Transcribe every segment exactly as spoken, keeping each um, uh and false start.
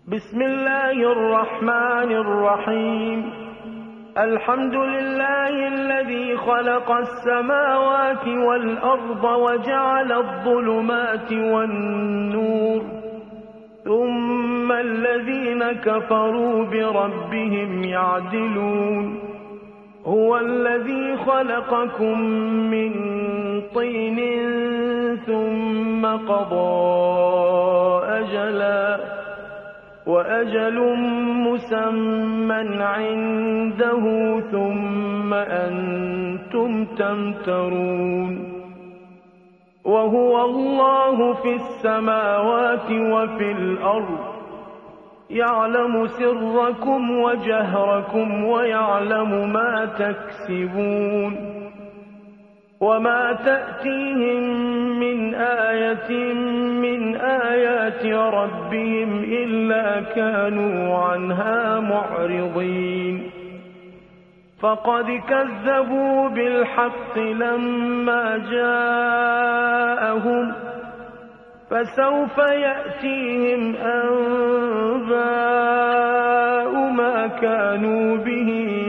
بسم الله الرحمن الرحيم. الحمد لله الذي خلق السماوات والأرض وجعل الظلمات والنور، ثم الذين كفروا بربهم يعدلون. هو الذي خلقكم من طين ثم قضى أجلا وأجل مسمى عنده ثم أنتم تمترون. وهو الله في السماوات وفي الأرض، يعلم سركم وجهركم ويعلم ما تكسبون. وما تأتيهم من آية من آيات ربهم إلا كانوا عنها معرضين. فقد كذبوا بالحق لما جاءهم، فسوف يأتيهم أنباء ما كانوا به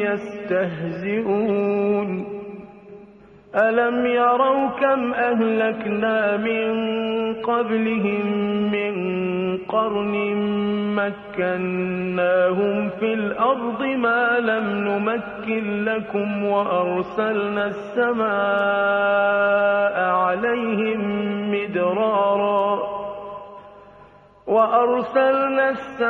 يستهزئون. ألم يروا كم أهلكنا من قبلهم من قرن مكناهم في الأرض ما لم نمكن لكم، وأرسلنا السماء عليهم مدرارا وأرسلنا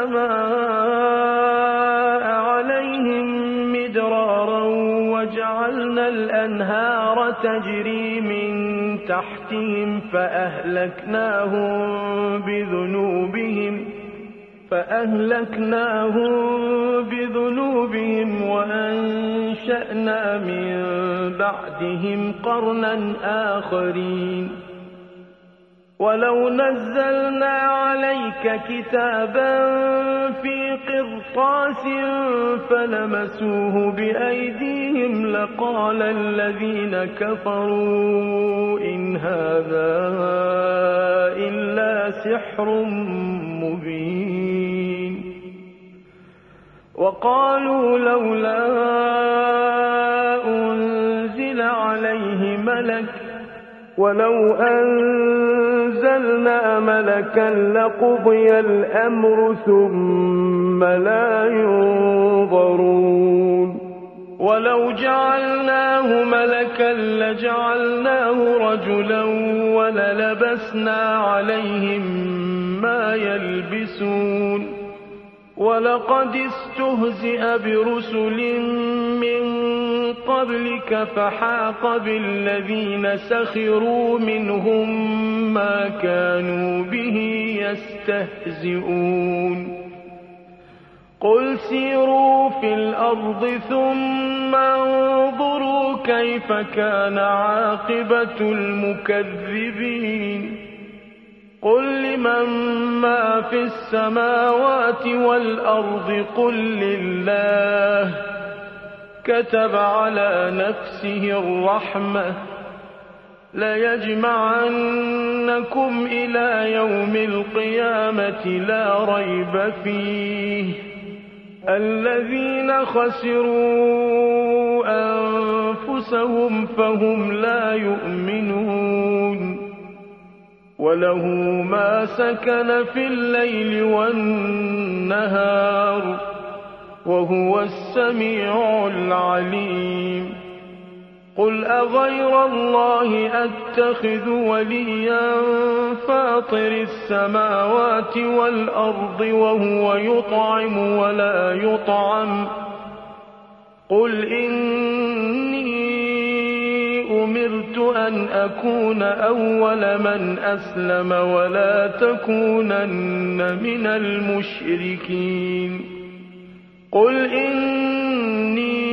السماء عليهم مدرارا وجعلنا الأنهار تجري من تحتهم فأهلكناهم بذنوبهم فأهلكناهم بذنوبهم وأنشأنا من بعدهم قرنا آخرين. ولو نزلنا عليك كتابا في قرطاس فلمسوه بأيديهم لقال الذين كفروا إن هذا إلا سحر مبين. وقالوا لولا أنزل عليه ملك ولو أنزلنا ملكا لقضي الأمر ثم لا ينظرون. ولو جعلناه ملكا لجعلناه رجلا وللبسنا عليهم ما يلبسون. ولقد استهزئ برسل من قبلك فحاق بالذين سخروا منهم ما كانوا به يستهزئون. قل سيروا في الأرض ثم انظروا كيف كان عاقبة المكذبين. قل لمن ما في السماوات والأرض قل لله كتب على نفسه الرحمة ليجمعنكم إلى يوم القيامة لا ريب فيه. الذين خسروا أنفسهم فهم لا يؤمنون. وله ما سكن في الليل والنهار وهو السميع العليم. قل أغير الله أتخذ وليا فاطر السماوات والأرض وهو يطعم ولا يطعم. قل إني أمرت أن أكون أول من أسلم ولا تكونن من المشركين. قل إني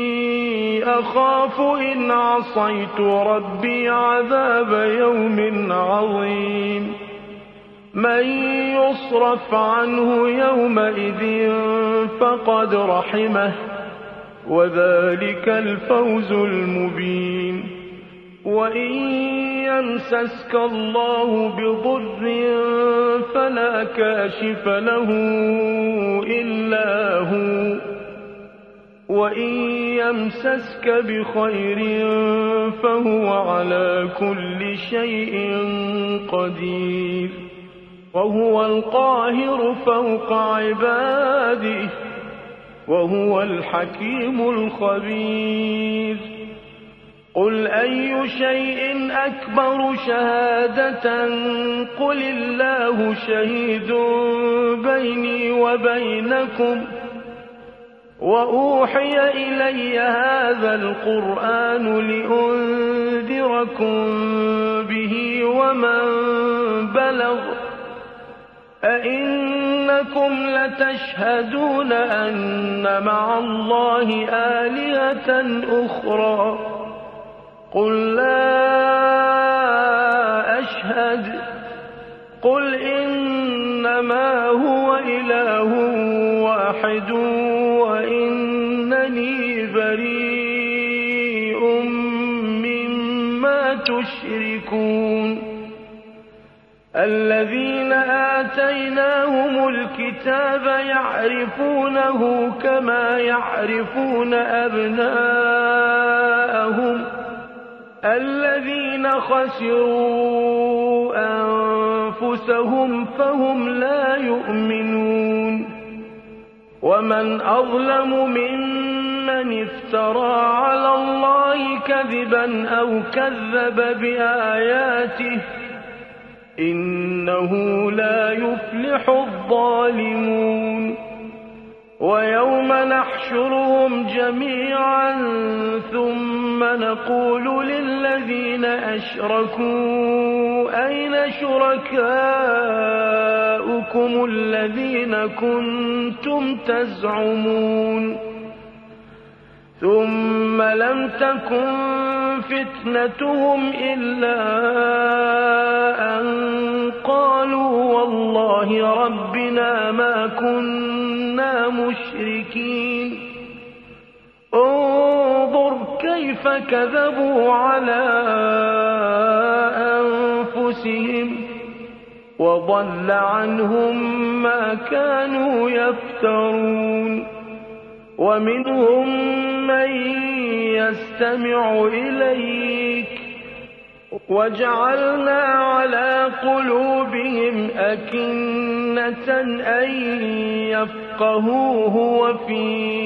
أخاف إن عصيت ربي عذاب يوم عظيم. من يصرف عنه يومئذ فقد رحمه وذلك الفوز المبين. وإن يمسسك الله بضر فلا كاشف له إلا هو وإن يمسسك بخير فهو على كل شيء قدير وهو القاهر فوق عباده وهو الحكيم الخبير قل أي شيء أكبر شهادة قل الله شهيد بيني وبينكم وأوحي إلي هذا القرآن لأنذركم به ومن بلغ أئنكم لتشهدون أن مع الله آلهة أخرى قل لا أشهد قل إنما هو إله واحد وإنني بريء مما تشركون الذين آتيناهم الكتاب يعرفونه كما يعرفون أبناءهم الذين خسروا أنفسهم فهم لا يؤمنون ومن أظلم ممن افترى على الله كذبا أو كذب بآياته إنه لا يفلح الظالمون ويوم نحشرهم جميعا ثم نقول للذين أشركوا أين شركاؤكم الذين كنتم تزعمون ثم لم تكن فتنتهم إلا أن قالوا والله ربنا ما كنا مشركين انظر كيف كذبوا على أنفسهم وضل عنهم ما كانوا يفترون ومنهم من يستمع إليك وجعلنا على قلوبهم أكنة أن يفقهوه وفي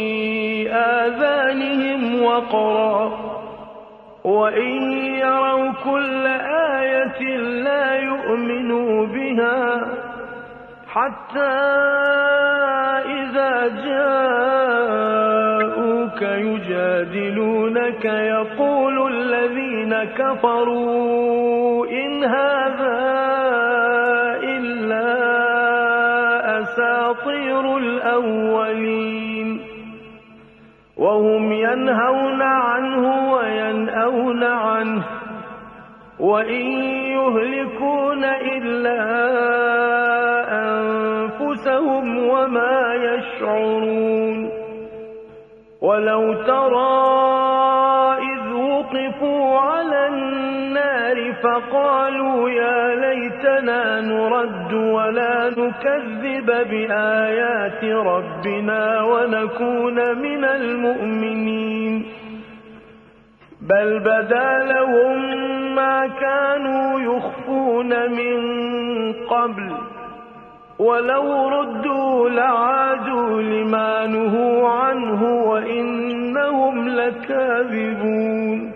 آذانهم وقرا وإن يروا كل آية لا يؤمنوا بها حتى إذا جاءوك يجادلونك يقول الذين كفروا إن هذا إلا أساطير الأولين وهم ينهون عنه وينأون عنه وإن يهلكون إلا أنفسهم وما يشعرون ولو ترى إذ وقفوا على النار فقالوا يا ليتنا نرد ولا نكذب بآيات ربنا ونكون من المؤمنين بل بدا لهم ما كانوا يخفون من قبل ولو ردوا لعادوا لما نهوا عنه وإنهم لكاذبون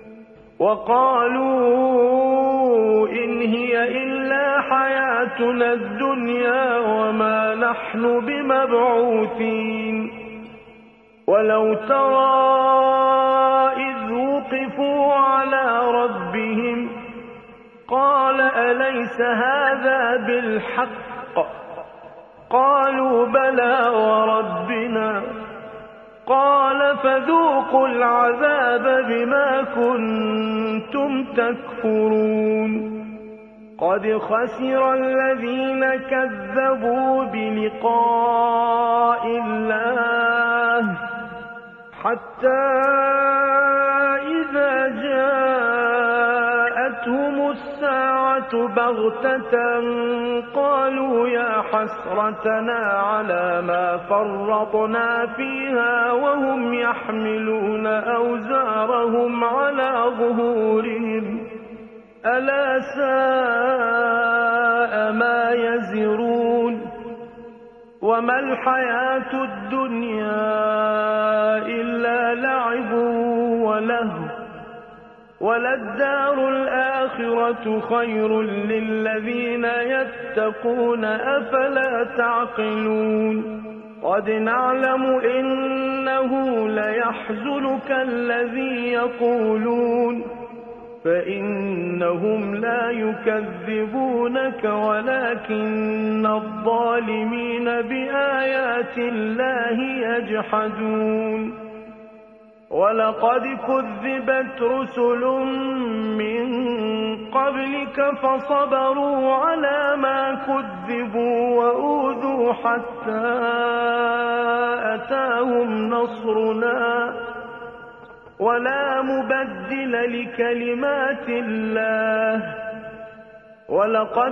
وقالوا إن هي إلا حياتنا الدنيا وما نحن بمبعوثين ولو ترى إذ وقفوا على ربهم قال أليس هذا بالحق قالوا بلى وربنا قال فذوقوا العذاب بما كنتم تكفرون قد خسر الذين كذبوا بلقاء الله حتى إذا جاءتهم جاءتهم الساعة بغتة قالوا يا حسرتنا على ما فرطنا فيها وهم يحملون أوزارهم على ظهورهم ألا ساء ما يزرون وما الحياة الدنيا إلا لعب ولهو وللدار الآخرة خير للذين يتقون أفلا تعقلون قد نعلم إنه ليحزنك الذي يقولون فإنهم لا يكذبونك ولكن الظالمين بآيات الله يجحدون ولقد كذبت رسل من قبلك فصبروا على ما كذبوا وأوذوا حتى أتاهم نصرنا ولا مبدل لكلمات الله ولقد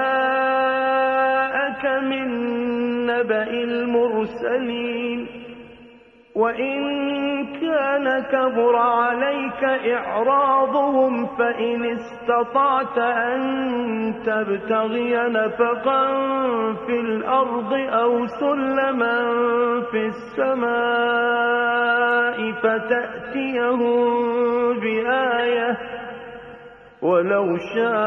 جاءك من نبأ المرسلين وإن كان كبر عليك إعراضهم فإن استطعت أن تبتغي نفقا في الأرض أو سلما في السماء فتأتيهم بآية ولو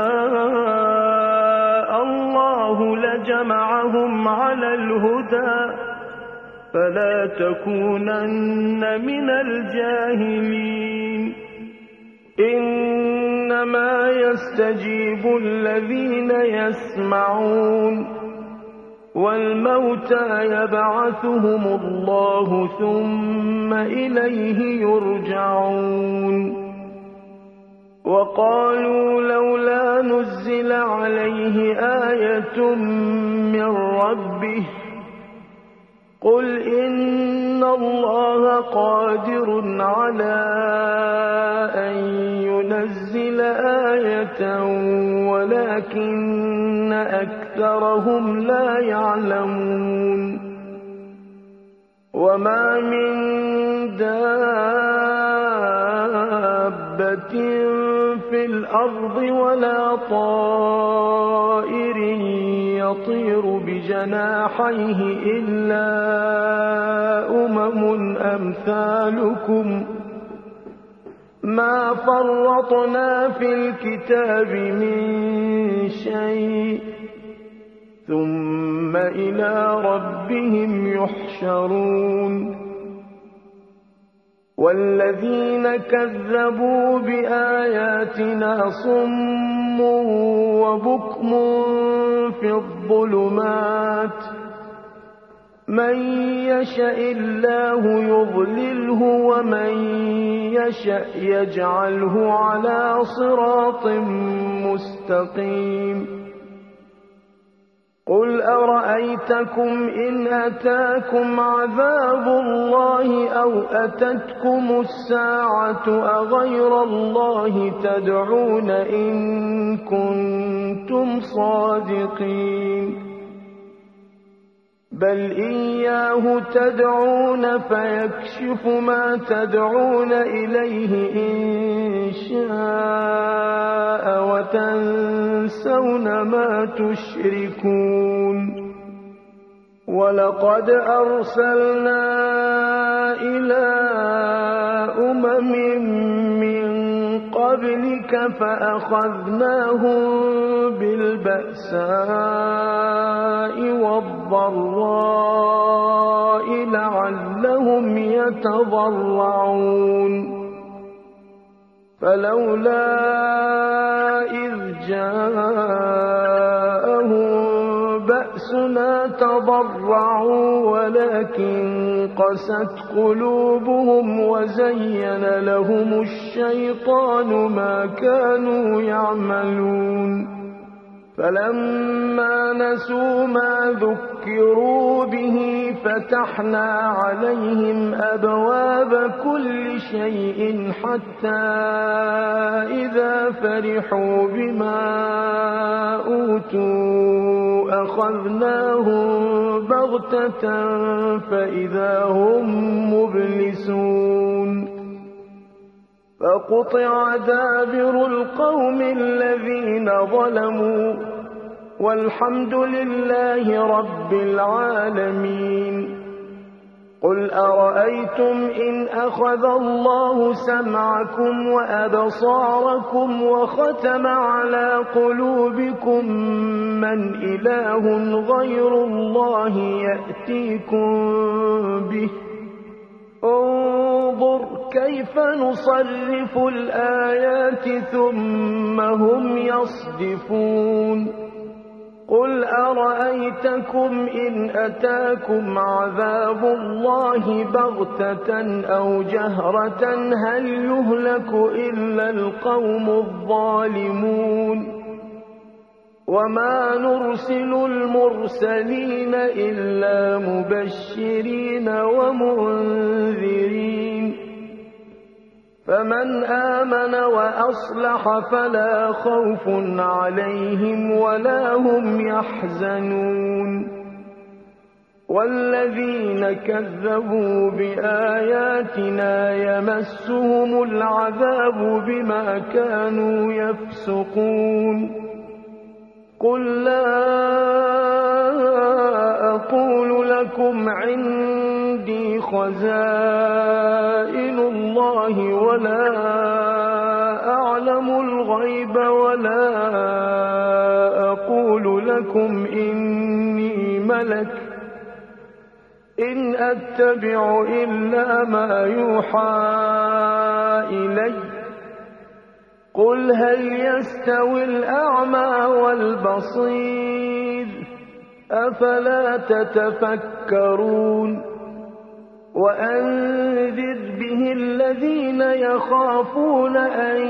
شاء الله لجمعهم على الهدى فلا تكونن من الجاهلين إنما يستجيب الذين يسمعون والموتى يبعثهم الله ثم إليه يرجعون وقالوا لولا نزل عليه آية من ربه قل إن الله قادر على أن ينزل آية ولكن أكثرهم لا يعلمون وما من دابة في الأرض ولا طائر يطير بجناحيه إلا أمم أمثالكم ما فرطنا في الكتاب من شيء ثم إلى ربهم يحشرون والذين كذبوا بآياتنا صم وبكم في الظلمات من يشاء الله يضلله ومن يشاء يجعله على صراط مستقيم قل أرأيتكم إن أتاكم عذاب الله أو أتتكم الساعة أغير الله تدعون إن كنتم صادقين بل إياه تدعون فيكشف ما تدعون إليه إن شاء وتنسون ما تشركون ولقد أرسلنا إلى أمم من قبلك فأخذناهم بالبأساء والضراء لعلهم يتضرعون فلولا إذ جاءهم بأسنا تضرعوا ولكن قست قلوبهم وزين لهم الشيطان ما كانوا يعملون فلما نسوا ما ذكروا به فتحنا عليهم أبواب كل شيء حتى إذا فرحوا بما أوتوا أخذناهم بغتة فإذا هم مبلسون فقطع دابر القوم الذين ظلموا والحمد لله رب العالمين. قل أرأيتم إن أخذ الله سمعكم وأبصاركم وختم على قلوبكم من إله غير الله يأتيكم به انظر كيف نصرف الآيات ثم هم يصدفون. قل أرأيتكم إن أتاكم عذاب الله بغتة أو جهرة هل يهلك إلا القوم الظالمون وما نرسل المرسلين إلا مبشرين ومنذرين فمن آمن وأصلح فلا خوف عليهم ولا هم يحزنون والذين كذبوا بآياتنا يمسهم العذاب بما كانوا يفسقون. قل لا أقول لكم عندي خزائن الله ولا أعلم الغيب ولا أقول لكم إني ملك إن أتبع إلا ما يوحى إلي. قل هل يستوي الأعمى والبصير أفلا تتفكرون. وأنذر به الذين يخافون أن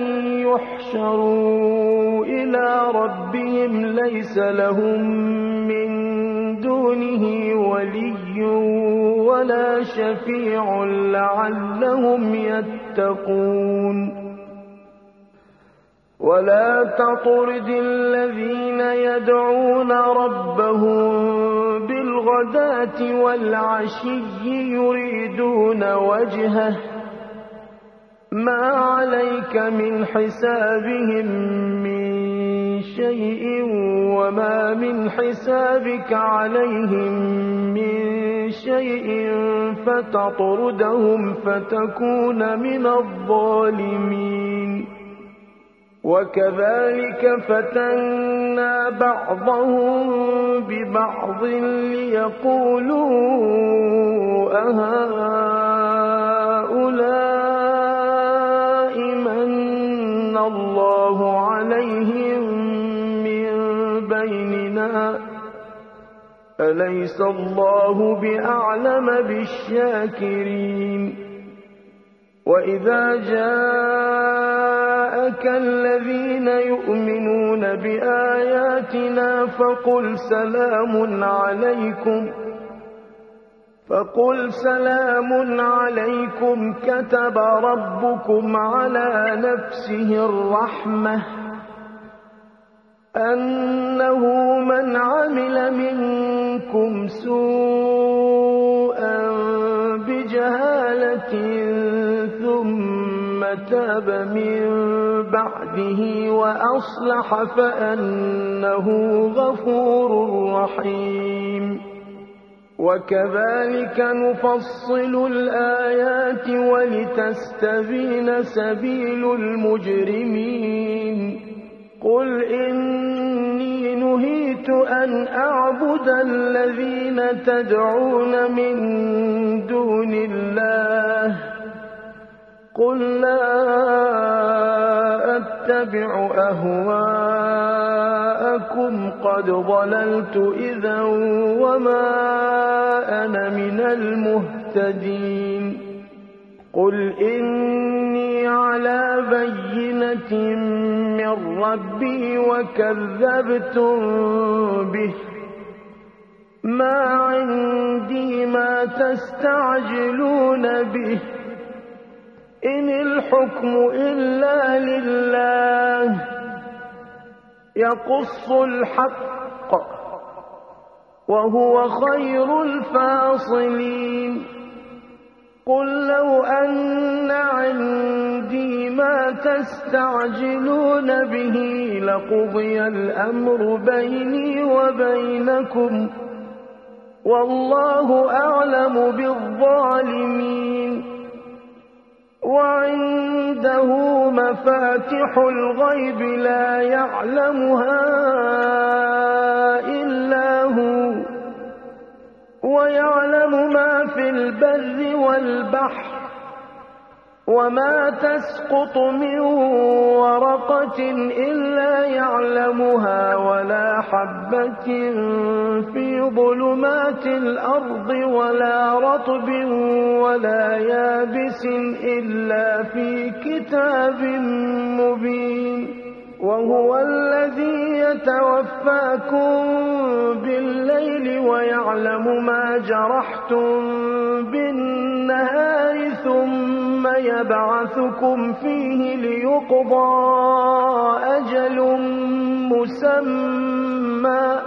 يحشروا إلى ربهم ليس لهم من دونه ولي ولا شفيع لعلهم يتقون. ولا تطرد الذين يدعون ربهم بالغداة والعشي يريدون وجهه ما عليك من حسابهم من شيء وما من حسابك عليهم من شيء فتطردهم فتكون من الظالمين. وكذلك فتنا بعضهم ببعض ليقولوا أهؤلاء من الله عليهم من بيننا أليس الله بأعلم بالشاكرين. وإذا جاءك الذين يؤمنون بآياتنا فقل سلام عليكم فقل سلام عليكم كتب ربكم على نفسه الرحمة أنه من عمل منكم سوءا بجهالة ثم تاب من بعده وأصلح فأنه غفور رحيم. وكذلك نفصل الآيات ولتستبين سبيل المجرمين. قل إني نهيت أن أعبد الذين تدعون من دون الله قل لا أتبع أهواءكم قد ضللت إذا وما أنا من المهتدين. قل إني على بينة بَيِّنَةٍ مِّن رَّبِّي وَكَذَّبْتُم بِهِ مَا عِندِي مَا تَسْتَعْجِلُونَ بِهِ إِنِ الْحُكْمُ إِلَّا لِلَّهِ يَقُصُّ الْحَقَّ وَهُوَ خَيْرُ الْفَاصِلِينَ قُل لَّوْ أَنَّ عِندِي مَا تَسْتَعْجِلُونَ بِهِ لَقُضِيَ الْأَمْرُ بَيْنِي وَبَيْنَكُمْ وَاللَّهُ أَعْلَمُ بِالظَّالِمِينَ وَعِندَهُ مَفَاتِحُ الْغَيْبِ لَا يَعْلَمُهَا إِلَّا هُوَ وَيَعْلَمُ مَا فِي الْبَرِّ وَالْبَحْرِ وَمَا تَسْقُطُ مِن وَرَقَةٍ إِلَّا يَعْلَمُهَا وَلَا حَبَّةٍ فِي ظُلُمَاتِ الْأَرْضِ وَلَا رَطْبٍ وَلَا يَابِسٍ إِلَّا فِي كِتَابٍ مُّبِينٍ وَهُوَ الَّذِي يَتَوَفَّاكُم بِاللَّيْلِ وَيَعْلَمُ مَا جَرَحْتُم بِالنَّهَارِ ثُمَّ يَبْعَثُكُمْ فِيهِ لِيُقْضَىٰ أَجَلٌ مُّسَمًّى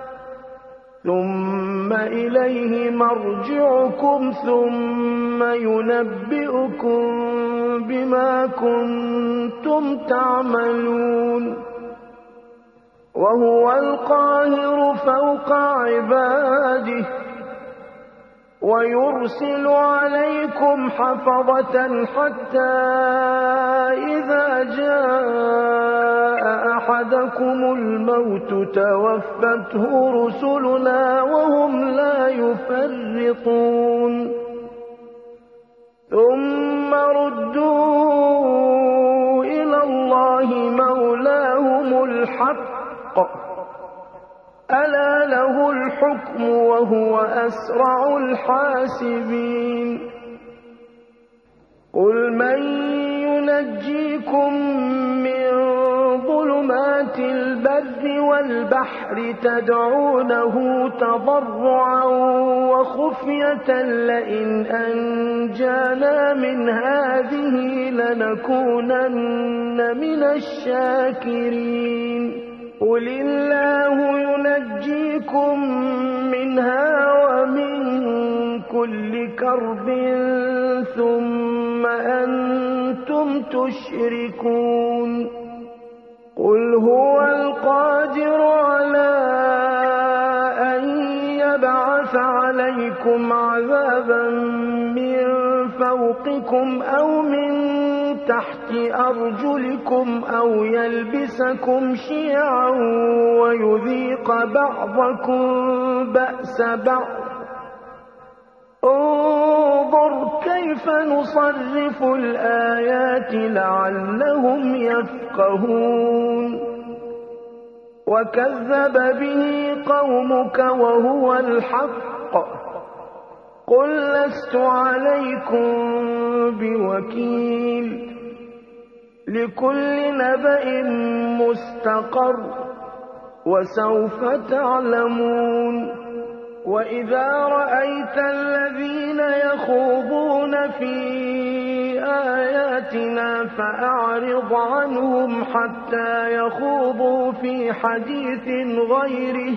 ثُمَّ إِلَيْهِ مَرْجِعُكُمْ ثُمَّ يُنَبِّئُكُم بِمَا كُنتُمْ تَعْمَلُونَ وَهُوَ الْقَاهِرُ فَوْقَ عِبَادِهِ وَيُرْسِلُ عَلَيْكُمْ حَفَظَةً حَتَّىٰ إِذَا جَاءَ أَحَدَكُمُ الْمَوْتُ تَوَفَّتْهُ رُسُلُنَا وَهُمْ لَا يُفَرِّطُونَ ثُمَّ رُدُّوا إِلَى اللَّهِ مَوْلَاهُمُ الْحَقِّ أَلَا لَهُ الْحُكْمُ وَهُوَ أَسْرَعُ الْحَاسِبِينَ قُلْ مَن يُنَجِّيكُم مِّن ظُلُمَاتِ الْبَرِّ وَالْبَحْرِ تَدْعُونَهُ تَضَرُّعًا وَخُفْيَةً لَّئِنْ أَنجَانَا مِنْ هَٰذِهِ لَنَكُونَنَّ مِنَ الشَّاكِرِينَ قُلِ اللَّهُ يُنَجِّيكُم مِّنْهَا وَمِن كُلِّ كَرْبٍ ثُمَّ أَنتُمْ تُشْرِكُونَ قُلْ هُوَ الْقَادِرُ عَلَىٰ أَن يَبْعَثَ عَلَيْكُمْ عَذَابًا مِّن فَوْقِكُمْ أَوْ مِن تَحْتِ أَرْجُلِكُمْ أَوْ يَلْبِسَكُمْ شِيَعًا وَيُذِيقَ بَعْضَكُم بَأْسَ بَعْضٍ انظُرْ كَيْفَ نُصَرِّفُ الْآيَاتِ لَعَلَّهُمْ يَفْقَهُونَ وَكَذَّبَ بِهِ قَوْمُكَ وَهُوَ الْحَقُّ قُل لَّسْتُ عَلَيْكُم بِوَكِيلٍ لِّكُلِّ نَبَإٍ مُّسْتَقَرٌّ وَسَوْفَ تَعْلَمُونَ وَإِذَا رَأَيْتَ الَّذِينَ يَخُوضُونَ فِي آيَاتِنَا فَأَعْرِضْ عَنْهُمْ حَتَّىٰ يَخُوضُوا فِي حَدِيثٍ غَيْرِهِ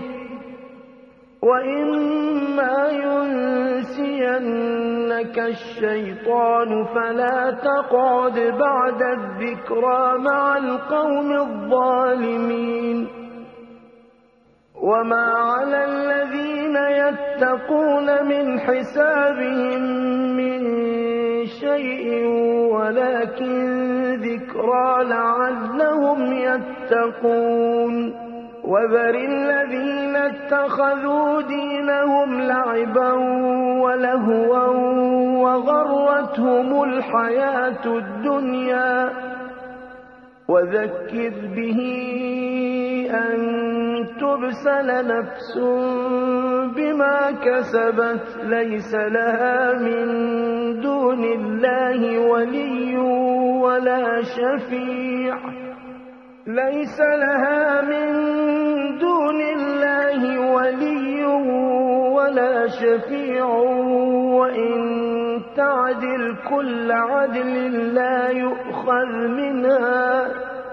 وَإِمَّا يُنسِيَنَّكَ الشَّيْطَانُ فَلَا تَقْعُدْ بَعْدَ الذِّكْرَىٰ مَعَ الْقَوْمِ الظَّالِمِينَ وَمَا عَلَى الَّذِينَ يَتَّقُونَ مِنْ حِسَابِهِم مِّن شَيْءٍ وَلَٰكِن ذِكْرَىٰ لَعَلَّهُمْ يَتَّقُونَ وَذَرِ الَّذِينَ اتَّخَذُوا دِينَهُمْ لَعِبًا وَلَهْوًا وَغَرَّتْهُمُ الْحَيَاةُ الدُّنْيَا وَذَكِّرْ بِهِ أَن تُبْسَلَ نَفْسٌ بِمَا كَسَبَتْ لَيْسَ لَهَا مِن دُونِ اللَّهِ وَلِيٌّ ولا شفيع ليس لها من دون الله ولي ولا شفيع وإن تعدل كل عدل لا يؤخذ منها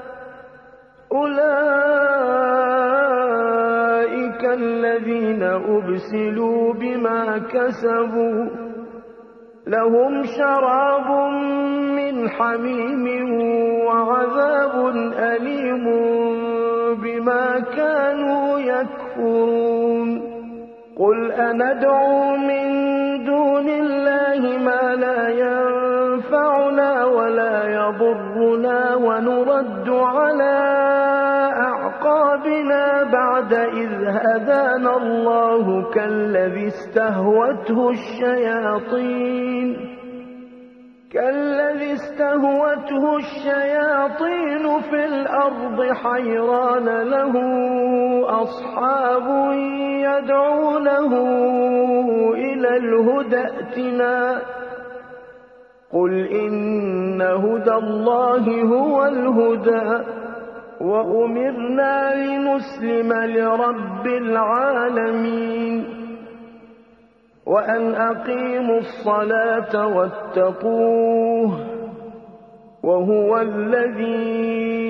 أولئك الذين أبسلوا بما كسبوا لهم شراب من حميم وعذاب أليم بما كانوا يكفرون قل أندعو من دون الله ما لا ينفعنا ولا يضرنا ونرد على أعقابنا بعد إذ هدانا الله كالذي استهوته الشياطين كالذي استهوته الشياطين في الأرض حيران له أصحاب يدعونه إلى الهدى ائتنا قل إن هدى الله هو الهدى وأمرنا لنسلم لرب العالمين وأن أقيموا الصلاة واتقوه وهو الذي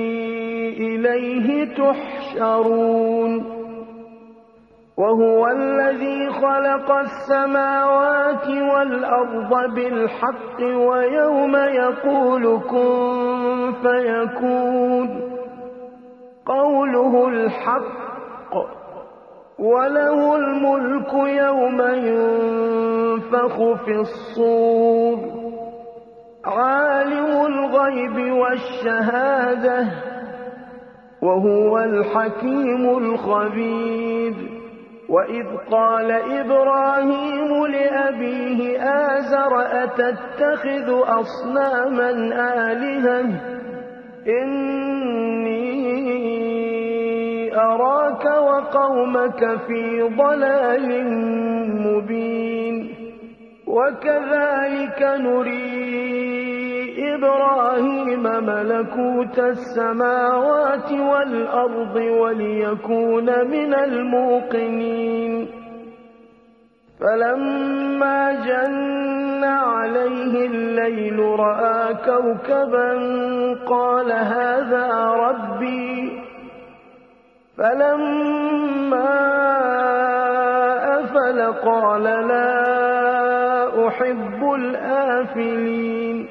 إليه تحشرون وهو الذي خلق السماوات والأرض بالحق ويوم يقول كن فيكون قوله الحق وله الملك يوم ينفخ في الصور عالم الغيب والشهادة وهو الحكيم الخبير وإذ قال إبراهيم لأبيه آزر أتتخذ أصناما آلهة إني أراك وقومك في ضلال مبين وكذلك نري إبراهيم ملكوت السماوات والأرض وليكون من الموقنين فلما جن عليه الليل رأى كوكبا قال هذا ربي فلما أفل قال لا أحب الآفلين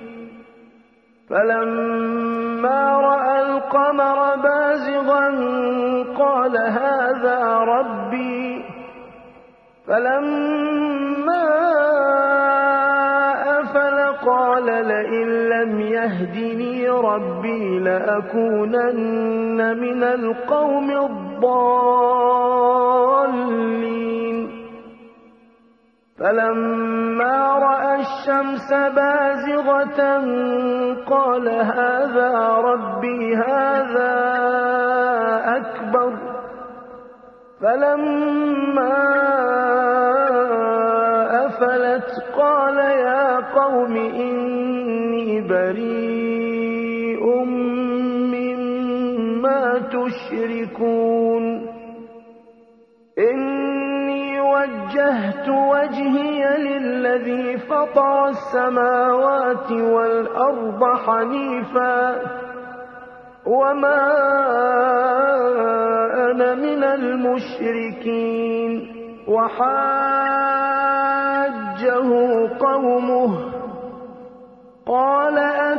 فلما رأى القمر بازغا قال هذا ربي فلما أفل قال لئن لم يهدني ربي لأكونن من القوم الضالين فلما رأى الشمس بازغة قال هذا ربي هذا أكبر فلما أفلت قال يا قوم إني بريء مما تشركون إني وجهت وجهي للذي فطر السماوات والأرض حنيفا وما أنا من المشركين وحاجه قومه قال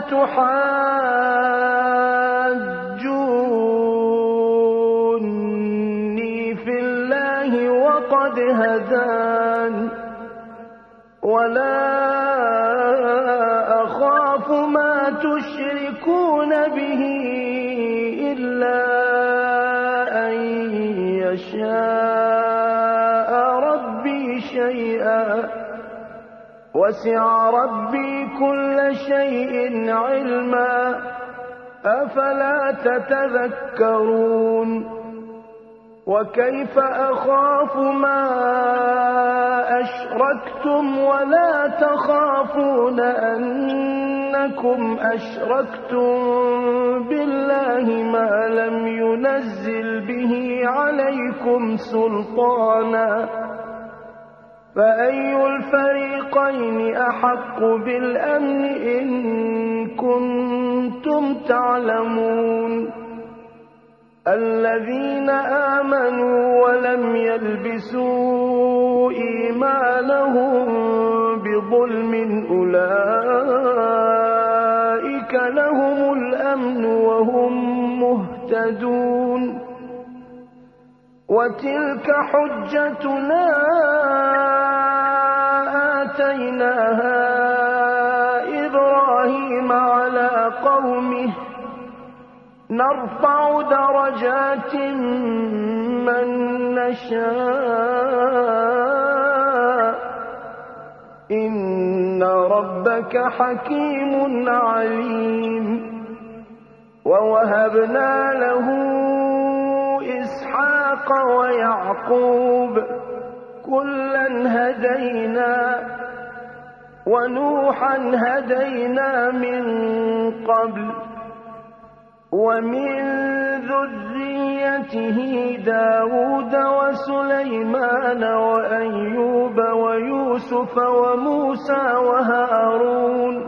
أتحاجوني في الله وقد هدان ولا أخاف ما تشركون به إلا أن يشاء ربي شيئا وسع ربي كل شيء علما أفلا تتذكرون وكيف أخاف ما أشركوا أشركتم ولا تخافون أنكم أشركتم بالله ما لم ينزل به عليكم سلطانا فأي الفريقين أحق بالأمن إن كنتم تعلمون الذين آمنوا ولم يلبسوا إيمانهم بظلم أولئك لهم الأمن وهم مهتدون وتلك حجتنا آتيناها إبراهيم على قومه نرفع درجات من نشاء إن ربك حكيم عليم ووهبنا له إسحاق ويعقوب كلا هدينا ونوحا هدينا من قبل ومن ذريته داود وسليمان وأيوب ويوسف وموسى وهارون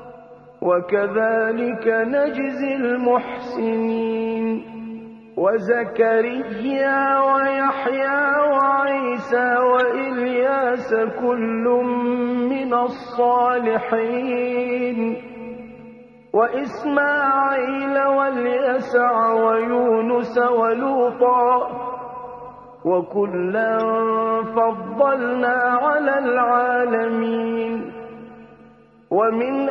وكذلك نجزي المحسنين وزكريا ويحيى وعيسى وإلياس كل من الصالحين وإسماعيل واليسع ويونس ولوطا وكلا فضلنا على العالمين ومن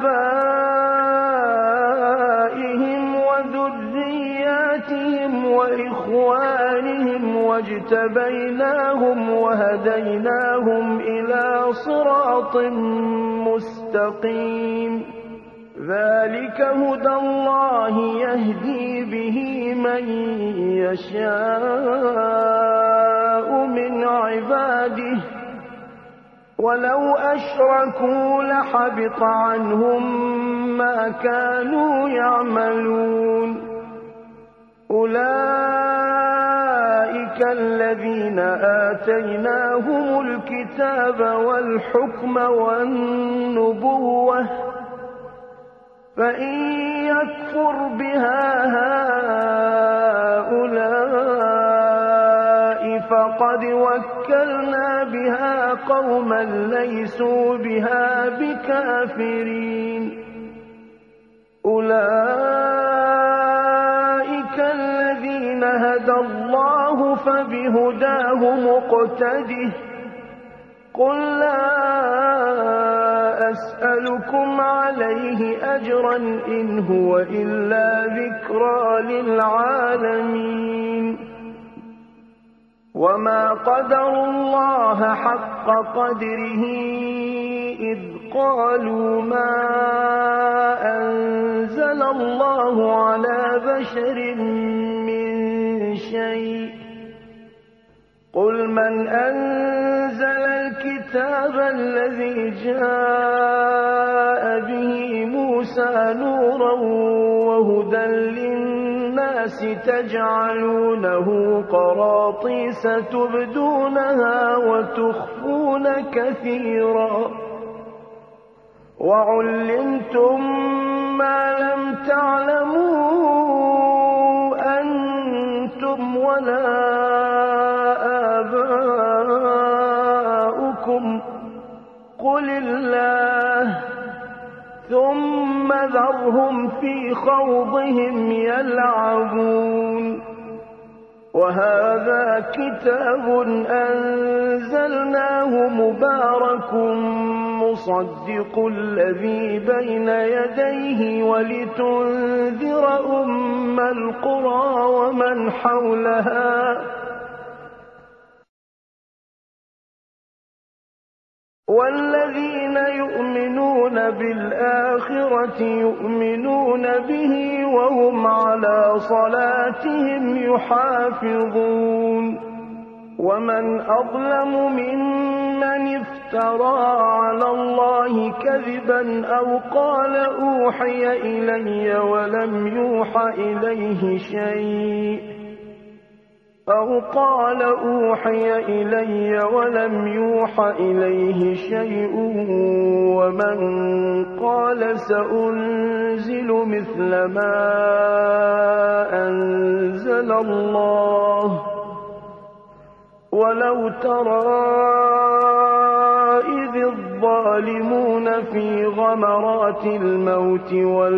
آبائهم وذرياتهم وإخوانهم واجتبيناهم وهديناهم إلى صراط مستقيم ذلك هدى الله يهدي به من يشاء من عباده ولو أشركوا لحبط عنهم ما كانوا يعملون أولئك الذين آتيناهم الكتاب والحكم والنبوة فإن يكفر بها هؤلاء فقد وكلنا بها قوما ليسوا بها بكافرين أولئك الذين هدى الله فبهداه مقتده قل لا أسألكم عليه أجرا إن هو إلا ذكرى للعالمين وما قدروا الله حق قدره إذ قالوا ما أنزل الله على بشر من شيء قل من أنزل الكتاب الذي جاء به موسى نورا وهدى للناس تجعلونه قراطيس تبدونها وتخفون كثيرا وعلمتم ما لم تعلموا أنتم ولا آباؤكم قل الله ثم ذرهم في خوضهم يلعبون وهذا كتاب أنزلناه مبارك مصدق الذي بين يديه ولتنذر أم القرى ومن حولها والذين يؤمنون بالآخرة يؤمنون به وهم على صلاتهم يحافظون ومن أظلم ممن افترى على الله كذبا أو قال أوحي إلي ولم يوحى إليه شيء أو قال أوحي إلي ولم يوحى إليه شيء ومن قال سأنزل مثل ما أنزل الله ولو ترى إذ الظالمون في غمرات الموت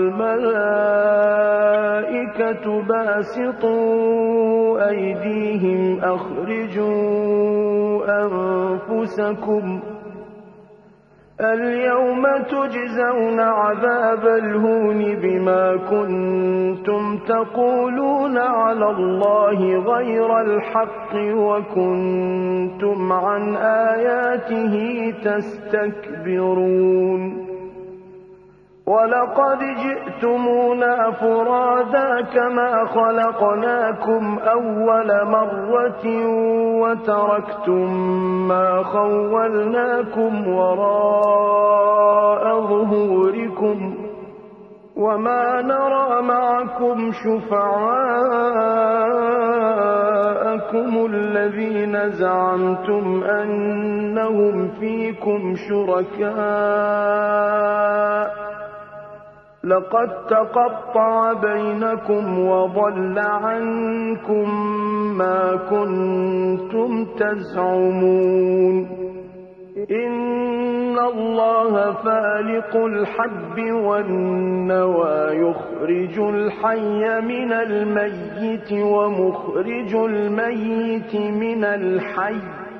والملائكة باسطوا أيديهم أخرجوا أنفسكم اليوم تجزون عذاب الهون بما كنتم تقولون على الله غير الحق وكنتم عن آياته تستكبرون ولقد جئتمونا فرادا كما خلقناكم أول مرة وتركتم ما خولناكم وراء ظهوركم وما نرى معكم شفعاءكم الذين زعمتم أنهم فيكم شركاء لقد تقطع بينكم وضل عنكم ما كنتم تزعمون إن الله فالق الحب والنوى يخرج الحي من الميت ومخرج الميت من الحي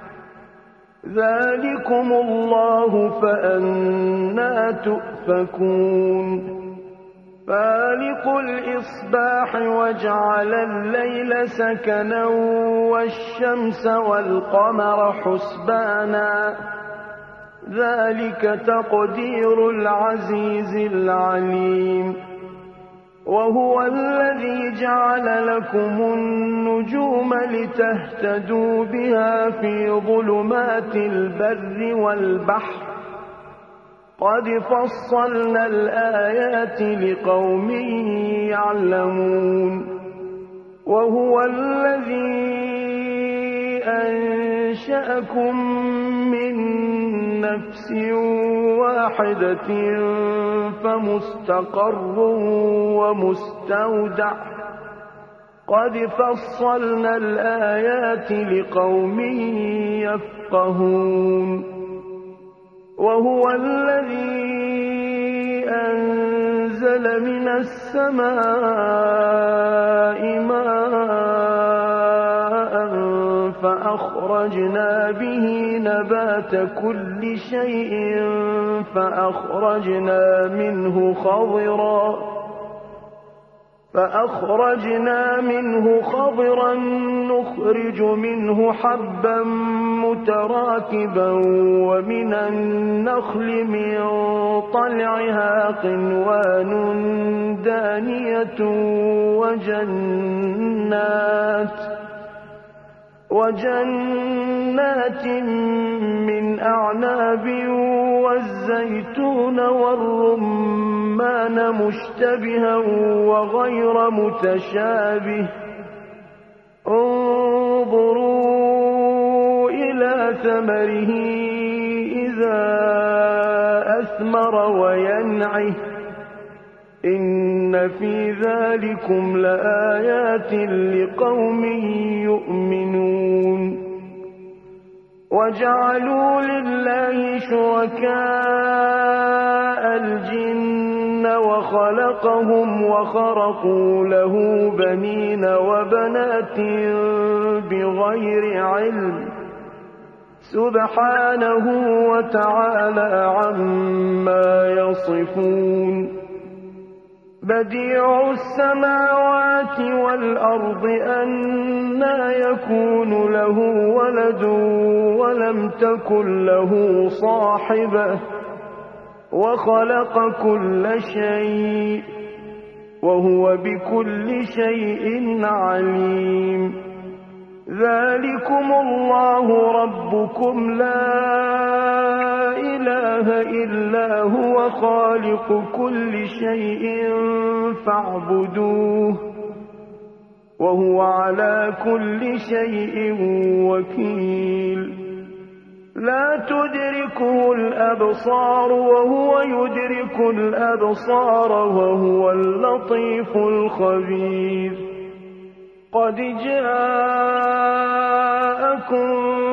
ذلكم الله فأنى تؤفكون فالق الإصباح وجعل الليل سكنا والشمس والقمر حسبانا ذلك تقدير العزيز العليم وهو الذي جعل لكم النجوم لتهتدوا بها في ظلمات البر والبحر قد فصلنا الآيات لقوم يعلمون وهو الذي أنشأكم من نفس واحدة فمستقر ومستودع قد فصلنا الآيات لقوم يفقهون وهو الذي أنزل من السماء ماء فأخرجنا به نبات كل شيء فأخرجنا منه خضرا فأخرجنا منه خضرا نخرج منه حبا متراكبا ومن النخل من طلعها قنوان دانية وجنات وجنات من أعناب والزيتون والرمان مشتبها وغير متشابه انظروا إلى ثمره إذا أثمر وينعه إن في ذلكم لآيات لقوم يؤمنون وجعلوا لله شركاء الجن وخلقهم وخرقوا له بنين وبنات بغير علم سبحانه وتعالى عما يصفون بديع السماوات والأرض أنى يكون له ولد ولم تكن له صاحبة وخلق كل شيء وهو بكل شيء عليم ذلكم الله ربكم لا إله إلا هو خالق كل شيء فاعبدوه وهو على كل شيء وكيل لا تدركه الأبصار وهو يدرك الأبصار وهو اللطيف الخبير قد جاءكم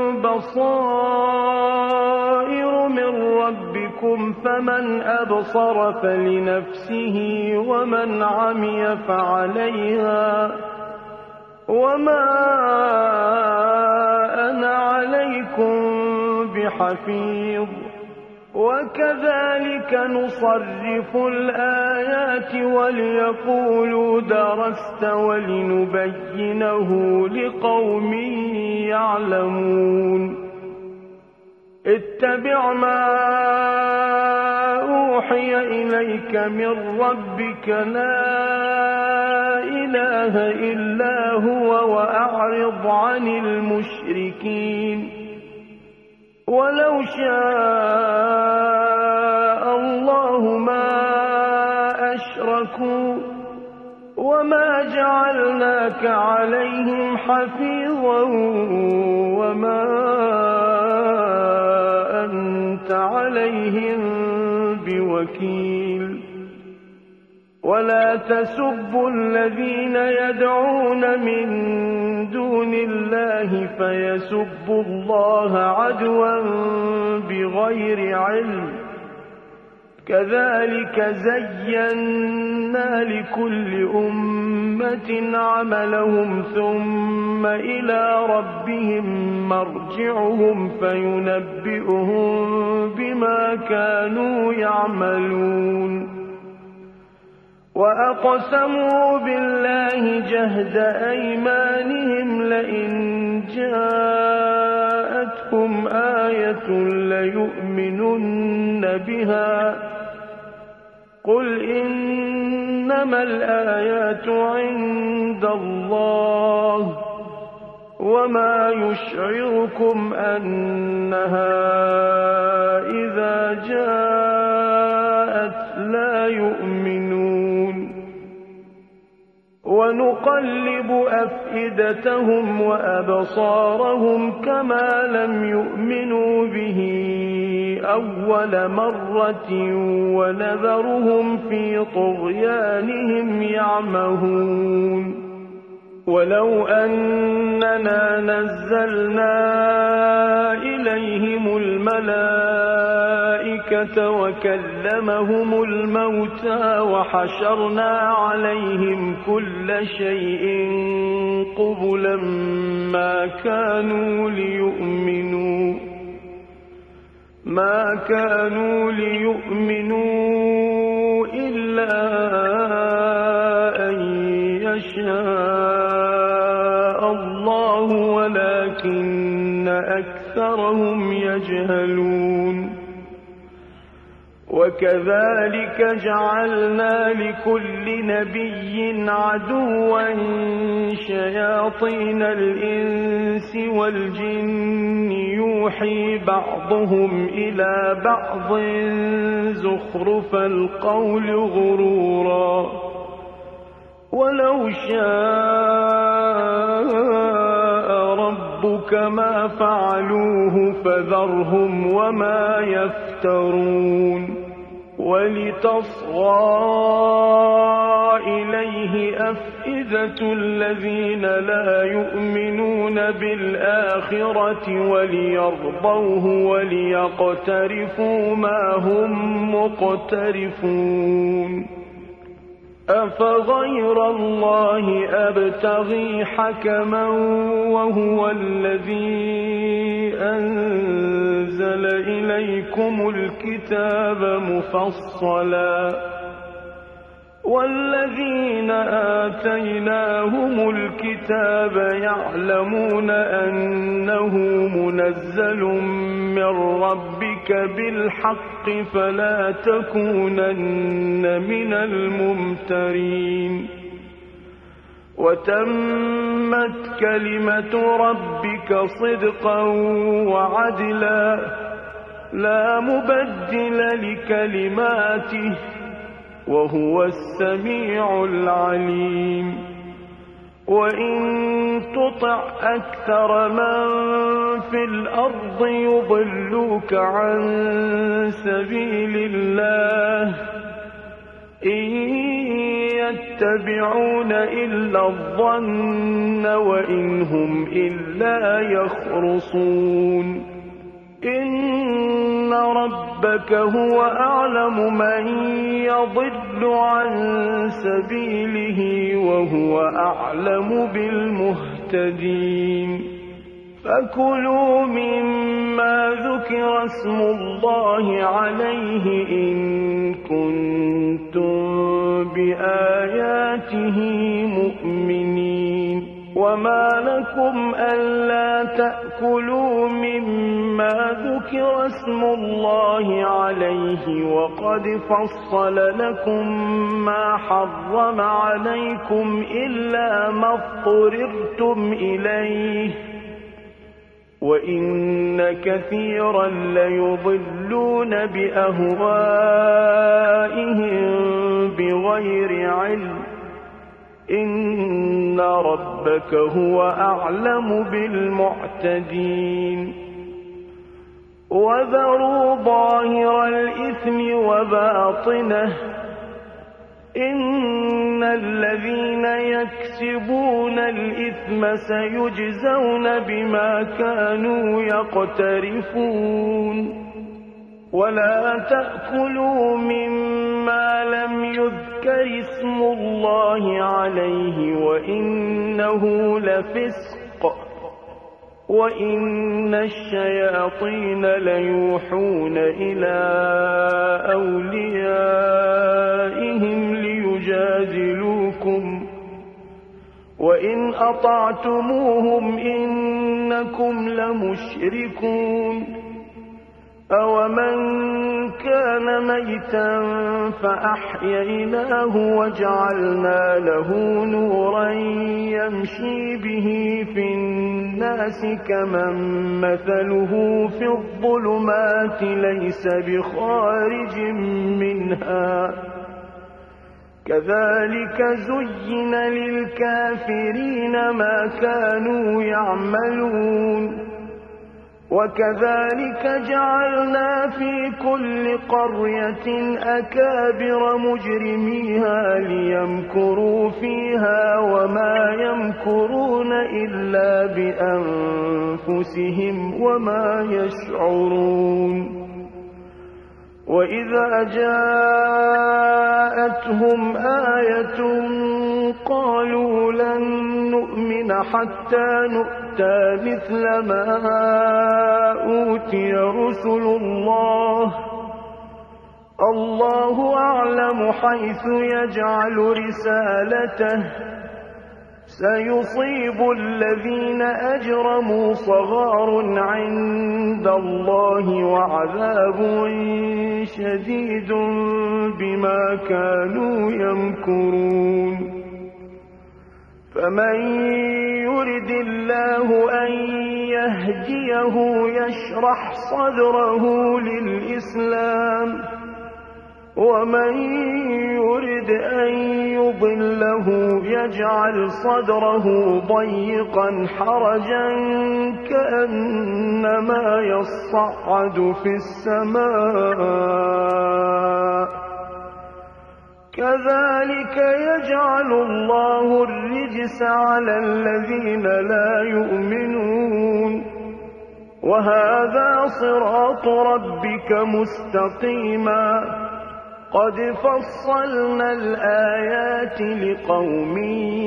بصائر من ربكم فمن أبصر فلنفسه ومن عمي فعليها وما أنا عليكم بحفيظ وكذلك نصرف الآيات وليقولوا درست ولنبينه لقوم يعلمون اتبع ما أوحي إليك من ربك لا إله إلا هو وأعرض عن المشركين ولو شاء الله ما أشركوا وما جعلناك عليهم حفيظا وما أنت عليهم بوكيل ولا تسبوا الذين يدعون من دون الله فيسبوا الله عدوا بغير علم كذلك زينا لكل أمة عملهم ثم إلى ربهم مرجعهم فينبئهم بما كانوا يعملون وأقسموا بالله جهد أيمانهم لئن جاءتهم آية ليؤمنن بها قل إنما الآيات عند الله وما يشعركم أنها إذا جاءت لا يؤمنون ونقلب أفئدتهم وأبصارهم كما لم يؤمنوا به أول مرة ونذرهم في طغيانهم يعمهون ولو أننا نزلنا إليهم الملائكة وكلمهم الموتى وحشرنا عليهم كل شيء قبلا ما كانوا ليؤمنوا ما كانوا ليؤمنوا إلا أن يشاء الله ولكن أكثرهم يجهلون وكذلك جعلنا لكل نبي عدوا شياطين الإنس والجن يوحي بعضهم إلى بعض زخرف القول غرورا ولو شاء ربك ما فعلوه فذرهم وما يفترون ولتصغى إليه أفئدة الذين لا يؤمنون بالآخرة وليرضوه وليقترفوا ما هم مقترفون أفغير الله أبتغي حكما وهو الذي أنزل إليكم الكتاب مفصلا والذين آتيناهم الكتاب يعلمون أنه منزل من ربك بالحق فلا تكونن من الممترين وتمت كلمة ربك صدقا وعدلا لا مبدل لكلماته وهو السميع العليم وإن تطع أكثر من في الأرض يضلوك عن سبيل الله إن يتبعون إلا الظن وإن هم إلا يخرصون إن ربك هو أعلم من يضل عن سبيله وهو أعلم بالمهتدين فكلوا مما ذكر اسم الله عليه إن كنتم بآياته مؤمنين وما لكم ألا تأكلوا مما ذكر اسم الله عليه وقد فصل لكم ما حرم عليكم إلا ما اضطررتم إليه وإن كثيرا ليضلون بأهوائهم بغير علم إن ربك هو أعلم بالمعتدين وذروا ظاهر الإثم وباطنه إن الذين يكسبون الإثم سيجزون بما كانوا يقترفون ولا تأكلوا مما لم يذكر اسم الله عليه وإنه لفسق وإن الشياطين ليوحون إلى أوليائهم ليجادلوكم وإن أطعتموهم إنكم لمشركون أومن كان ميتا فأحييناه وجعلنا له نورا يمشي به في الناس كمن مثله في الظلمات ليس بخارج منها كذلك زين للكافرين ما كانوا يعملون وكذلك جعلنا في كل قرية أكابر مجرميها ليمكروا فيها وما يمكرون إلا بأنفسهم وما يشعرون وإذا جاءتهم آية قالوا لن نؤمن حتى نؤتى مثل ما أوتي رسل الله الله أعلم حيث يجعل رسالته سيصيب الذين أجرموا صغار عند الله وعذاب شديد بما كانوا يمكرون فمن يرد الله أن يهديه يشرح صدره للإسلام ومن يرد أن يضله يجعل صدره ضيقا حرجا كأنما يصعد في السماء كذلك يجعل الله الرجس على الذين لا يؤمنون وهذا صراط ربك مستقيما قد فصلنا الآيات لقوم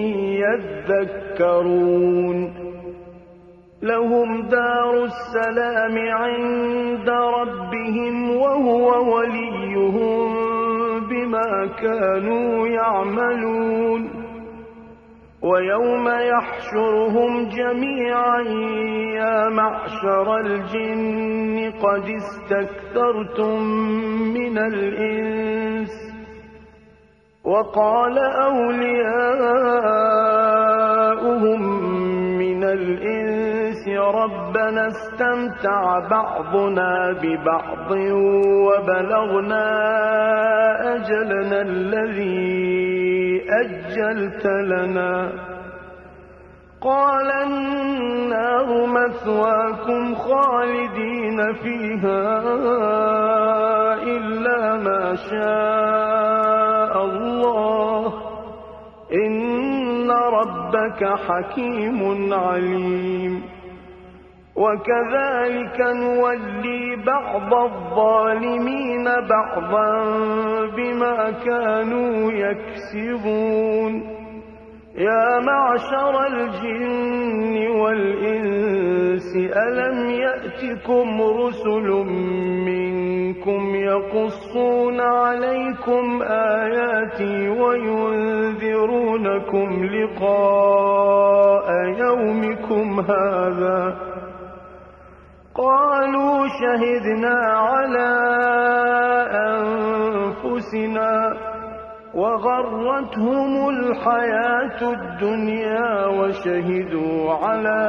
يذكرون لهم دار السلام عند ربهم وهو وليهم بما كانوا يعملون ويوم يحشرهم جميعا يا معشر الجن قد استكثرتم من الإنس وقال أولياؤهم لهم من الإنس ربنا استمتع بعضنا ببعض وبلغنا أجلنا الذي أجلت لنا قال النار مثواكم خالدين فيها إلا ما شاء الله إن ربك حكيم عليم وكذلك نولي بعض الظالمين بعضا بما كانوا يكسبون يا معشر الجن والإنس ألم يأتكم رسل منكم يقصون عليكم آياتي وينذرونكم لقاء يومكم هذا قالوا شهدنا على أنفسنا وغرتهم الحياة الدنيا وشهدوا على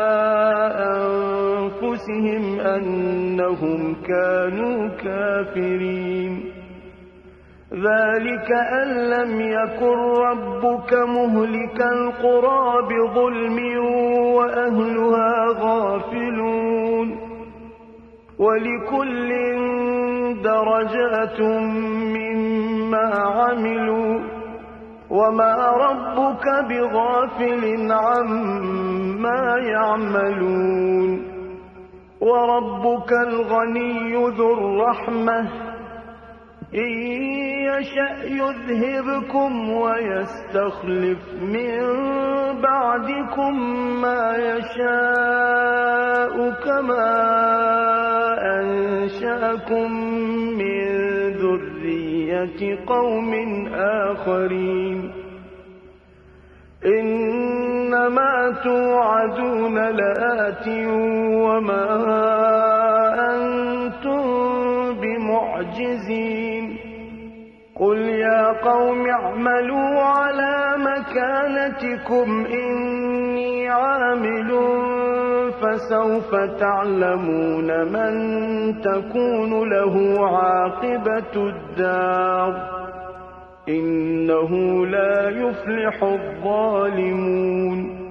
أنفسهم أنهم كانوا كافرين ذلك أن لم يكن ربك مهلك القرى بظلم وأهلها غافلون ولكل درجات مما عملوا وما ربك بغافل عما يعملون وربك الغني ذو الرحمة إن يشأ يذهبكم ويستخلف من بعدكم ما يشاء كما أنشأكم من ذرية قوم آخرين إنما توعدون لآت وما أنتم بمعجزين قل يا قوم اعملوا على مكانتكم إني عامل فسوف تعلمون من تكون له عاقبة الدار إنه لا يفلح الظالمون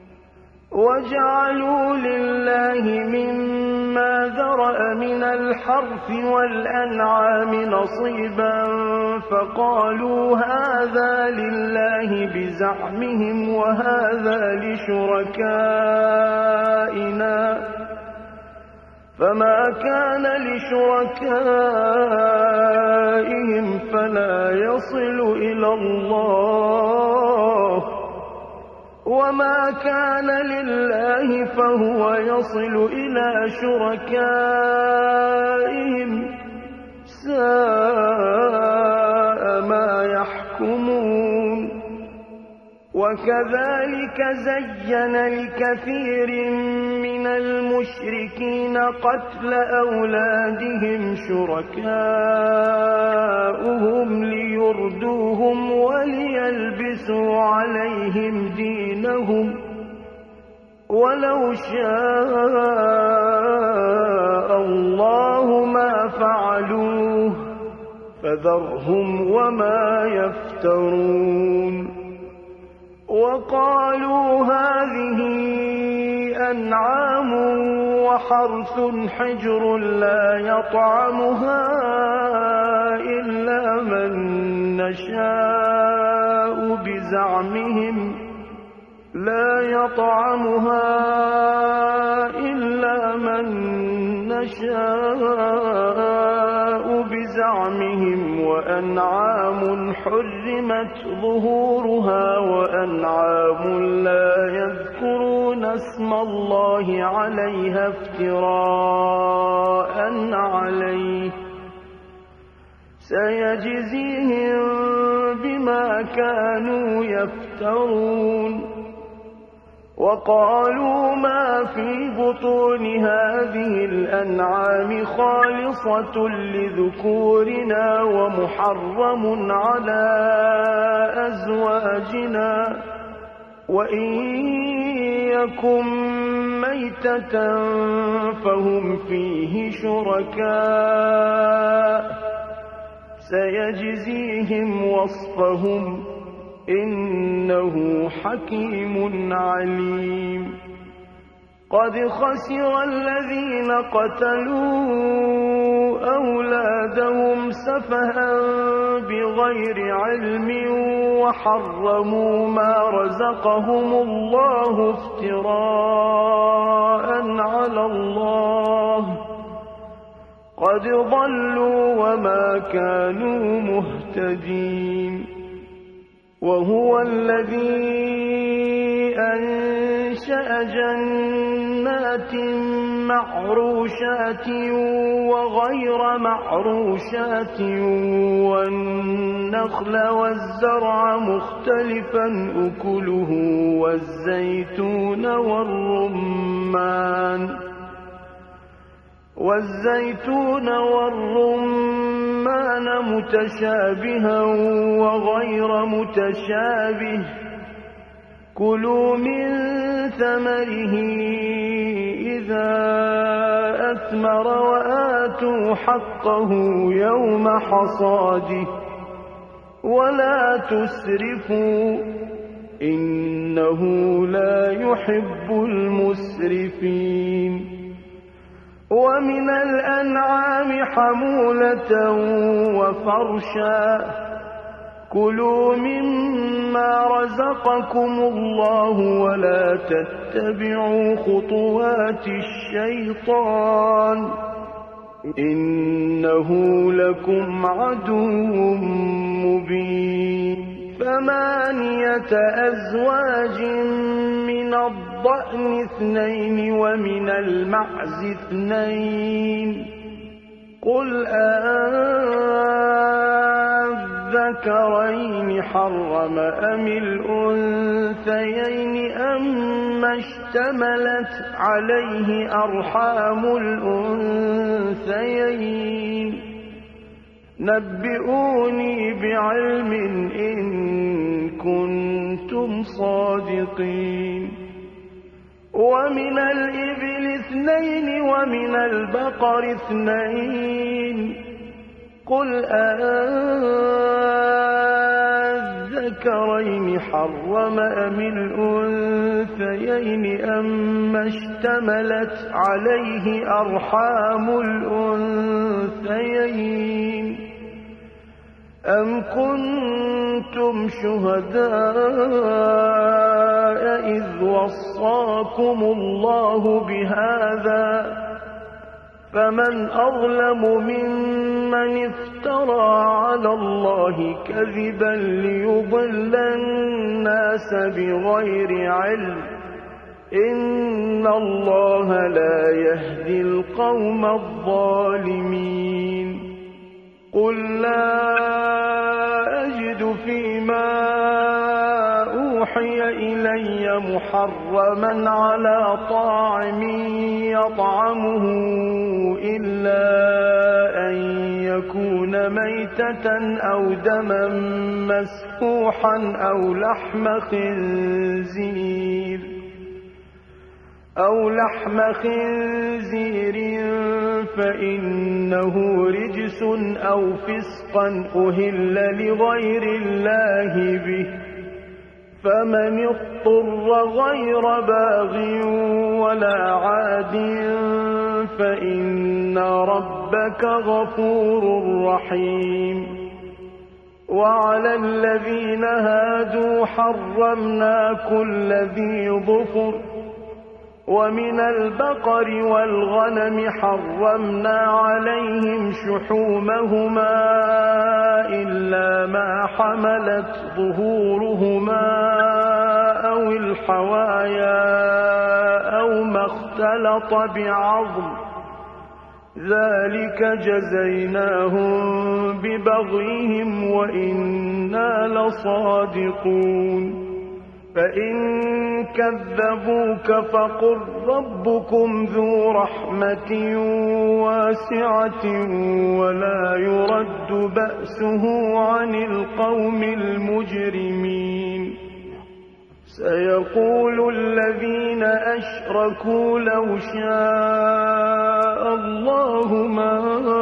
وجعلوا لله مما ذرأ من الحرث والأنعام نصيبا فقالوا هذا لله بزعمهم وهذا لشركائنا فما كان لشركائهم فلا يصل إلى الله وما كان لله فهو يصل إلى شركائهم ساء ما يحكمون وكذلك زين لكثير من المشركين قتل أولادهم شركاؤهم ليردوهم وليلبسوا عليهم دينهم ولو شاء الله ما فعلوه فذرهم وما يفترون وقالوا هذه أنعام وحرث حجر لا يطعمها إلا من نشاء بزعمهم لا يطعمها إلا من نشاء بزعمهم وأنعام حرمت ظهورها وأنعام لا يذكرون اسم الله عليها افتراء عليه سيجزيهم بما كانوا يفترون وقالوا ما في بطون هذه الأنعام خالصة لذكورنا ومحرم على أزواجنا وإن يكن ميتة فهم فيه شركاء سيجزيهم وصفهم إنه حكيم عليم قد خسر الذين قتلوا أولادهم سفها بغير علم وحرموا ما رزقهم الله افتراء على الله قد ضلوا وما كانوا مهتدين وهو الذي أنشأ جنات معروشات وغير معروشات والنخل والزرع مختلفا أكله والزيتون والرمان والزيتون والرمان متشابها وغير متشابه كلوا من ثمره إذا أثمر وآتوا حقه يوم حصاده ولا تسرفوا إنه لا يحب المسرفين ومن الأنعام حمولة وفرشا كلوا مما رزقكم الله ولا تتبعوا خطوات الشيطان إنه لكم عدو مبين ثمانية أزواج من الضأن اثنين ومن المعز اثنين قل أذكرين حرم أم الأنثيين أما اشتملت عليه أرحام الأنثيين نبئوني بعلم إن كنتم صادقين ومن الإبل اثنين ومن البقر اثنين قل أذكرين حرم أم الأنثيين أما اشتملت عليه أرحام الأنثيين أم كنتم شهداء إذ وصاكم الله بهذا فمن أظلم ممن افترى على الله كذبا ليضل الناس بغير علم إن الله لا يهدي القوم الظالمين قل لا أجد فيما أوحي إلي محرما على طاعم يطعمه إلا أن يكون ميتة أو دما مسفوحا أو لحم خنزير أو لحم خنزير فإنه رجس أو فسقا أهل لغير الله به فمن اضطر غير باغ ولا عاد فإن ربك غفور رحيم وعلى الذين هادوا حرمنا كل ذي ظفر ومن البقر والغنم حرمنا عليهم شحومهما إلا ما حملت ظهورهما أو الحوايا أو ما اختلط بعظم ذلك جزيناهم ببغيهم وإنا لصادقون فإن كذبوك فقل ربكم ذو رحمة واسعة ولا يرد بأسه عن القوم المجرمين سيقول الذين أشركوا لو شاء الله ما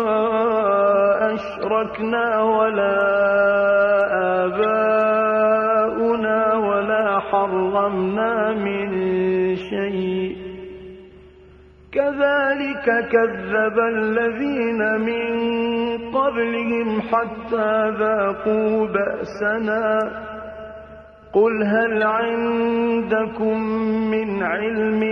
أشركنا ولا آباؤنا ولا حرمنا من شيء كذلك كذب الذين من قبلهم حتى ذاقوا بأسنا قل هل عندكم من علم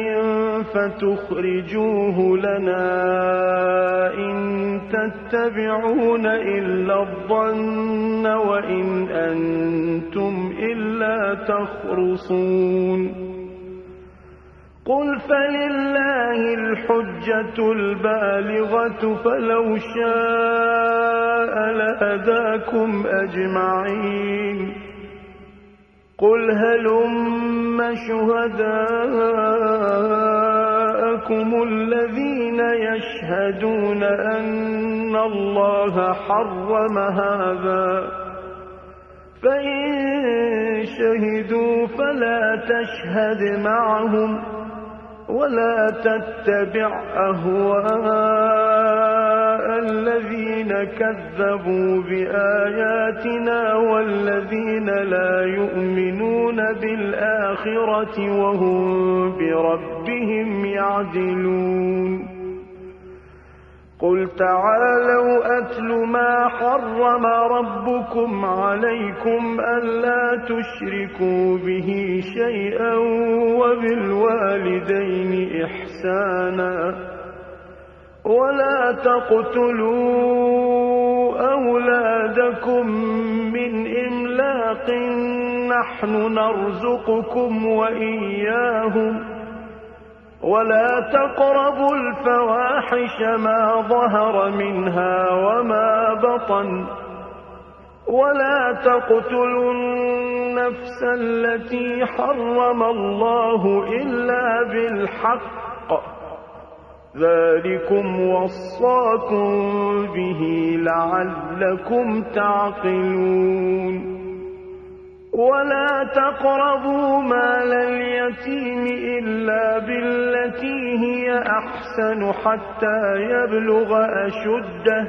فتخرجوه لنا إن تتبعون إلا الظن وإن أنتم إلا تخرصون قل فلله الحجة البالغة فلو شاء لهداكم أجمعين قل هلم شهداءكم الذين يشهدون أن الله حرم هذا فإن شهدوا فلا تشهد معهم ولا تتبع أهواء الذين كذبوا بآياتنا والذين لا يؤمنون بالآخرة وهم بربهم يعدلون قل تعالوا أتل ما حرم ربكم عليكم ألا تشركوا به شيئا وبالوالدين إحسانا ولا تقتلوا أولادكم من إملاق نحن نرزقكم وإياهم ولا تقربوا الفواحش ما ظهر منها وما بطن ولا تقتلوا النفس التي حرم الله إلا بالحق ذلكم وصاكم به لعلكم تعقلون ولا تقربوا مال اليتيم إلا بالتي هي أحسن حتى يبلغ أشده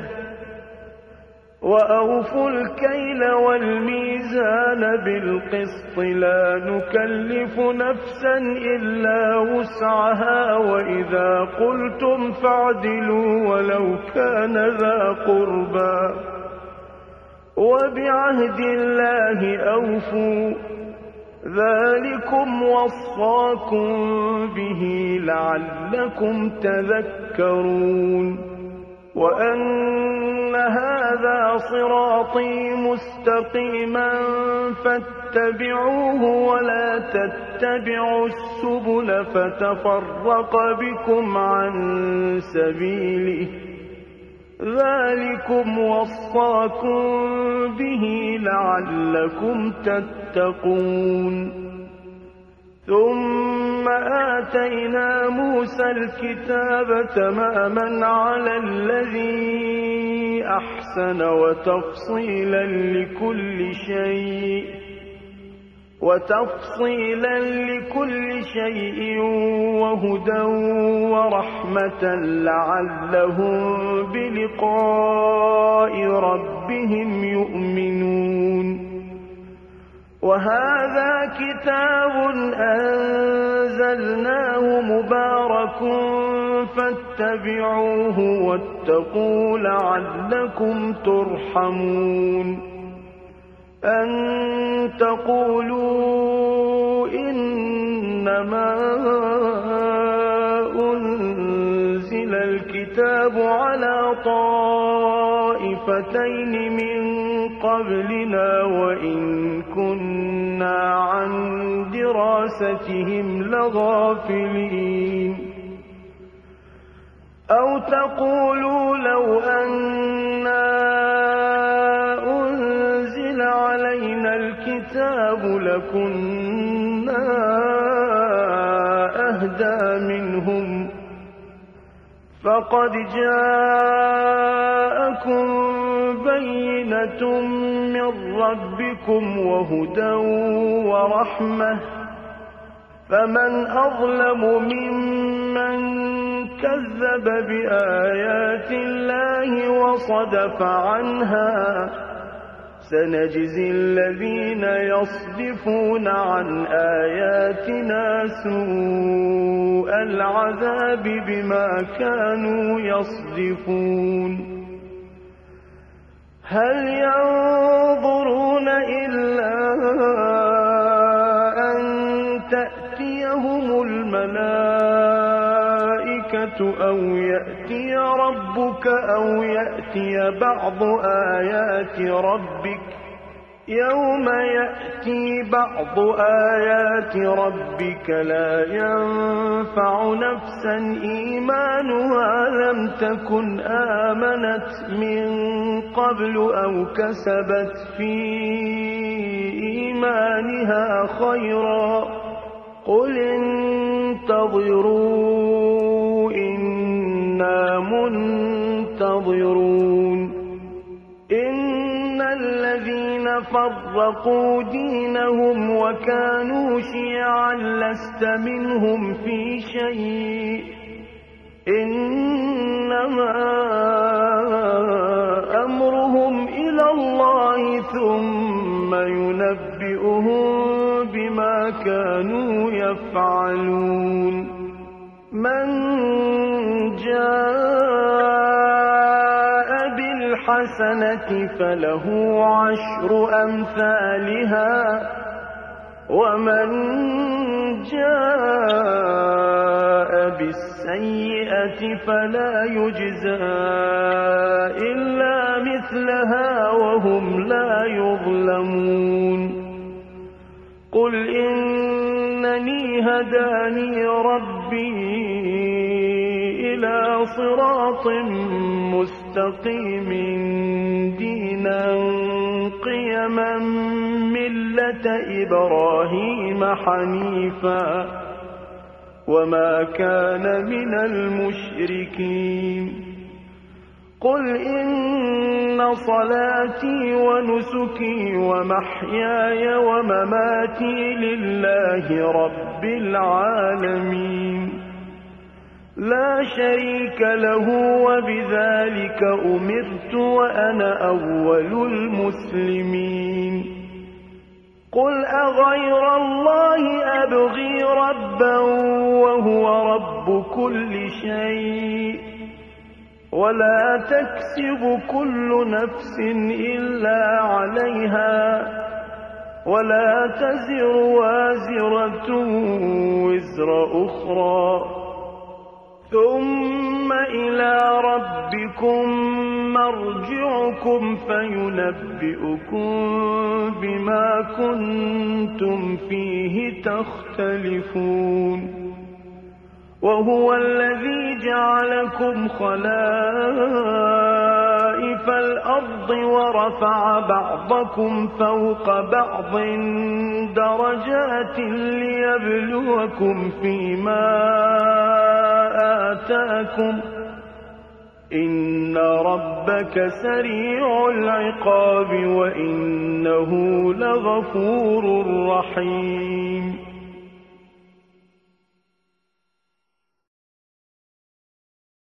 وأوفوا الكيل والميزان بالقسط لا نكلف نفسا إلا وسعها وإذا قلتم فاعدلوا ولو كان ذا قربى وبعهد الله أوفوا ذلكم وصاكم به لعلكم تذكرون وأن هذا صراطي مستقيما فاتبعوه ولا تتبعوا السبل فتفرق بكم عن سبيله ذلكم وصاكم به لعلكم تتقون ثم آتينا موسى الكتاب تماما على الذي أحسن وتفصيلا لكل شيء وتفصيلا لكل شيء وهدى ورحمة لعلهم بلقاء ربهم يؤمنون وهذا كتاب أنزلناه مبارك فاتبعوه واتقوا لعلكم ترحمون أن تقولوا إنما أنزل الكتاب على طائفتين من قبلنا وإن كنا عن دراستهم لغافلين أو تقولوا لو أنا أنزل علينا الكتاب لكنا أهدى منهم فقد جاءكم بينة من ربكم وهدى ورحمة فمن أظلم ممن كذب بآيات الله وصدف عنها سنجزي الذين يصدفون عن آياتنا سوء العذاب بما كانوا يصدفون هل ينظرون إلا أن تأتيهم الملائكة أو يأتي ربك أو يأتي بعض آيات ربك يوم يأتي بعض آيات ربك لا ينفع نفسا إيمانها لم تكن آمنت من قبل أو كسبت في إيمانها خيرا قل انتظروا إنا منتظرون إن الذين فرقوا دينهم وكانوا شيعا لست منهم في شيء إنما أمرهم إلى الله ثم ينبئهم بما كانوا يفعلون من جاء بالحسنة فله عشر أمثالها ومن جاء بالسيئة فلا يجزى إلا مثلها وهم لا يظلمون قل إنني هداني ربي إلى صراط مستقيم دينا قيما ملة إبراهيم حنيفا وما كان من المشركين قل إن صلاتي ونسكي ومحياي ومماتي لله رب العالمين لا شريك له وبذلك أمرت وأنا أول المسلمين قل أغير الله أبغي ربا وهو رب كل شيء ولا تكسب كل نفس إلا عليها ولا تزر وازرة وزر أخرى ثم إلى ربكم مرجعكم فينبئكم بما كنتم فيه تختلفون وهو الذي جعلكم خلائف الأرض ورفع بعضكم فوق بعض درجات ليبلوكم فيما آتاكم إن ربك سريع العقاب وإنه لغفور رحيم